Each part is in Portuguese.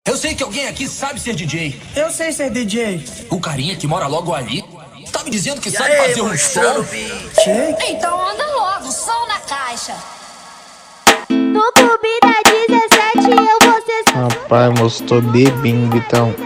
Eu sei que alguém aqui sabe ser DJ. Eu sei ser DJ. O carinha que mora logo ali tá me dizendo que sabe fazer um som. Então anda logo, som na caixa. No clube da 17 eu vou ser Rapaz, moço, tô bebendo, então.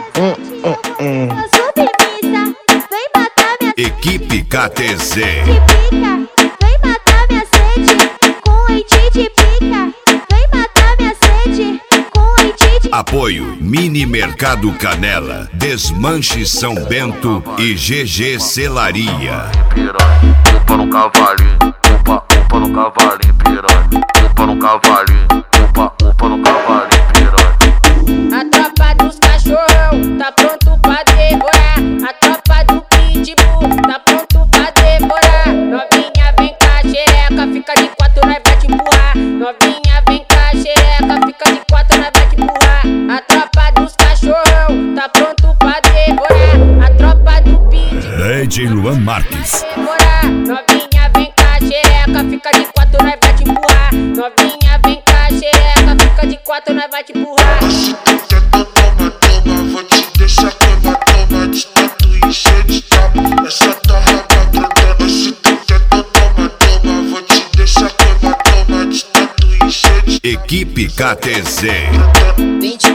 submissa. Vem matar minha Equipe KTZ. pica. Vem matar minha sede com leite de pica. Vem matar minha sede com leite de Apoio Mini Mercado Canela, Desmanche São Bento e GG Celaria. Piranha, upa no cavalinho, upa no cavalinho, piranha. Upa no cavalinho, upa no cavalinho, piranha. A tropa dos cachorrão tá pronto pra devorar. A tropa do pitbull tá pronto pra devorar. Novinha vem cá, xereca, fica de quatro, nós vai te empurrar. Novinha vem cá, xereca, fica de quatro, nós vai te empurrar. A tropa dos cachorrão tá pronto pra devorar. A tropa do pitbull DJ Luan Marques. devorar. Novinha vem cá, xereca, fica de quatro, nós vai te empurrar. Novinha vem cá, xereca, fica de quatro, nós vai te empurrar. Se tu quer toma, vou te deixar toma de tatu e cheio de tapa. Essa tua raba grandona. Se tu quer toma, vou te deixar toma de tatu e cheio de Equipe KTZ. 20